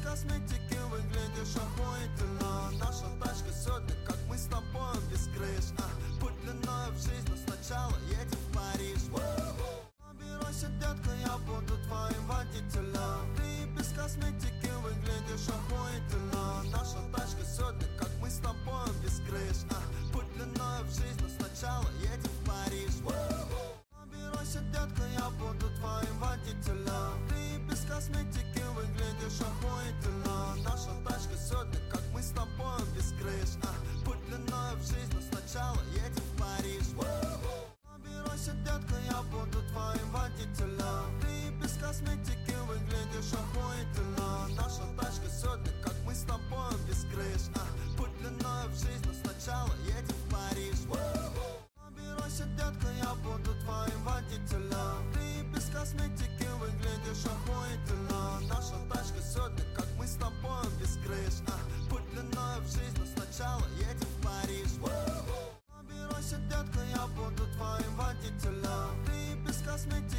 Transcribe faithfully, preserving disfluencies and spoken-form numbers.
косметики выглядишь охуительно. Наша тачка сегодня, как мы с тобой без крыш. а, Путь длиною в жизнь, но сначала едем в Париж. Набирайся, детка, я буду твоим водителем. Ты без косметики выглядишь охуительно. Наша тачка сегодня, как мы с тобой без крыш. а, Путь длиною в жизнь, но сначала едем в Париж. Набирайся, детка, я буду твоим водителем. Ты без косметики выглядишь охуительно. Наша тачка сегодня, как мы с тобой без крыш. а, Путь длиною в жизнь, но сначала едем в Париж. Набирайся, детка, я буду твоим водителем. Ты без косметики выглядишь охуительно. Наша тачка сегодня, как мы с тобой без крыш. а, Путь длиною в жизнь, но сначала едем в Париж. Набирайся, детка, я буду твоим водителем. Ты без косметики выглядишь охуительно. Наша тачка сегодня, как мы с тобой без крыш. а, Путь длиною в жизнь, но сначала едем в Париж. Набирайся, детка, я буду твоим водителем. Ты без косметики